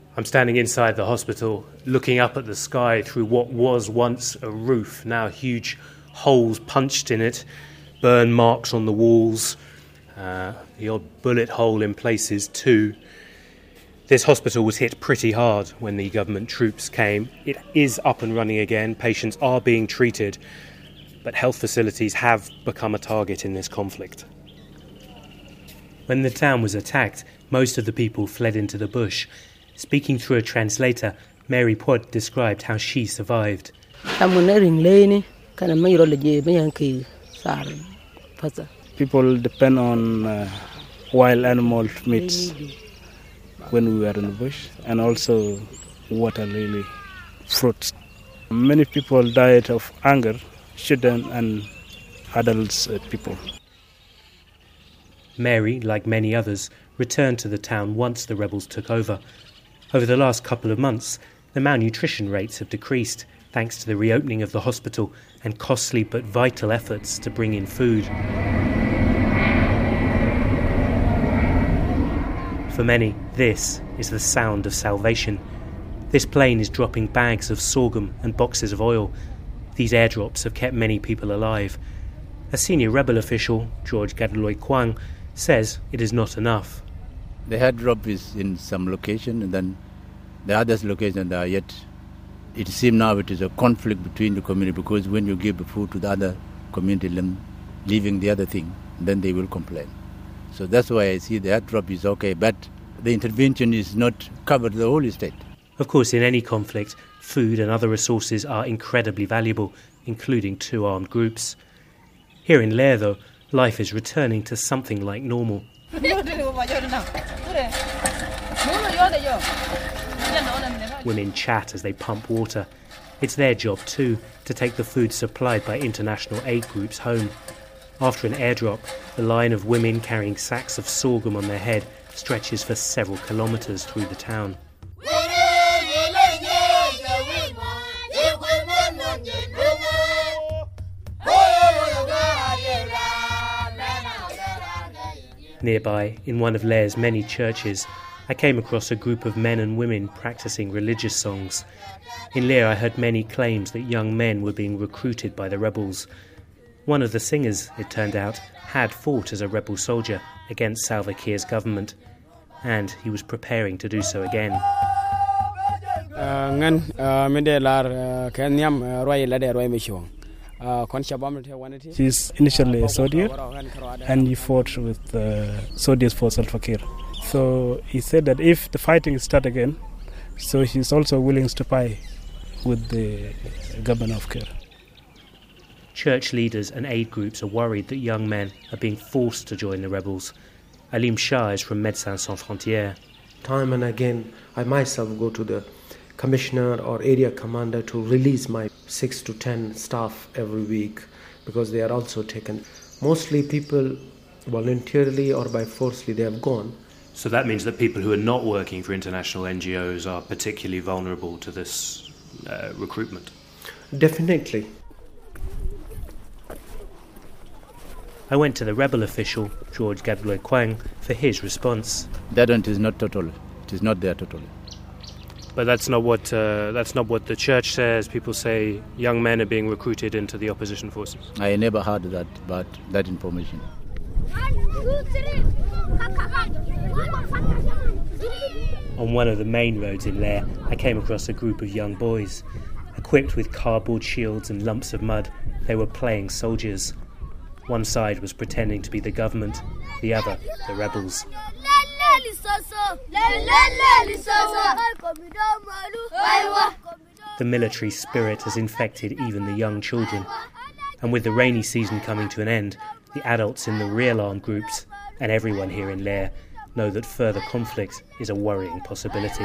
I'm standing inside the hospital, looking up at the sky through what was once a roof, now huge holes punched in it, burn marks on the walls, the odd bullet hole in places too. This hospital was hit pretty hard when the government troops came. It is up and running again, patients are being treated, but health facilities have become a target in this conflict. When the town was attacked, most of the people fled into the bush. Speaking through a translator, Mary Pod described how she survived. People depend on wild animal meats when we were in the bush, and also water lily fruits. Many people died of hunger, children and adults people. Mary, like many others, returned to the town once the rebels took over. Over the last couple of months, the malnutrition rates have decreased thanks to the reopening of the hospital and costly but vital efforts to bring in food. For many, this is the sound of salvation. This plane is dropping bags of sorghum and boxes of oil. These airdrops have kept many people alive. A senior rebel official, George Gadaloy Kwang, says it is not enough. The airdrop is in some location, and then the other locations are yet. It seems now it is a conflict between the community, because when you give the food to the other community, leaving the other thing, then they will complain. So that's why I see the airdrop is okay, but the intervention is not covered the whole state. Of course, in any conflict, food and other resources are incredibly valuable, including two armed groups. Here in Lair, though, life is returning to something like normal. Women chat as they pump water. It's their job too to take the food supplied by international aid groups home. After an airdrop, the line of women carrying sacks of sorghum on their head stretches for several kilometres through the town. Nearby, in one of Lair's many churches, I came across a group of men and women practicing religious songs. In Lair, I heard many claims that young men were being recruited by the rebels. One of the singers, it turned out, had fought as a rebel soldier against Salva Kiir's government, and he was preparing to do so again. He's initially a soldier, and he fought with soldiers for Salva Kiir. So he said that if the fighting starts again, so he's also willing to fight with the government of Kiir. Church leaders and aid groups are worried that young men are being forced to join the rebels. Alim Shah is from Médecins Sans Frontières. Time and again, I myself go to the commissioner or area commander to release my 6 to 10 staff every week, because they are also taken. Mostly people voluntarily or by forcefully they have gone. So that means that people who are not working for international NGOs are particularly vulnerable to this recruitment? Definitely. I went to the rebel official, George Gadaloy Kwang, for his response. That one is not total. It is not there totally. But that's not what the church says. People say young men are being recruited into the opposition forces. I never heard that information. On one of the main roads in Lair, I came across a group of young boys. Equipped with cardboard shields and lumps of mud, they were playing soldiers. One side was pretending to be the government, the other the rebels. The military spirit has infected even the young children. And with the rainy season coming to an end, the adults in the real armed groups, and everyone here in Lair, know that further conflict is a worrying possibility.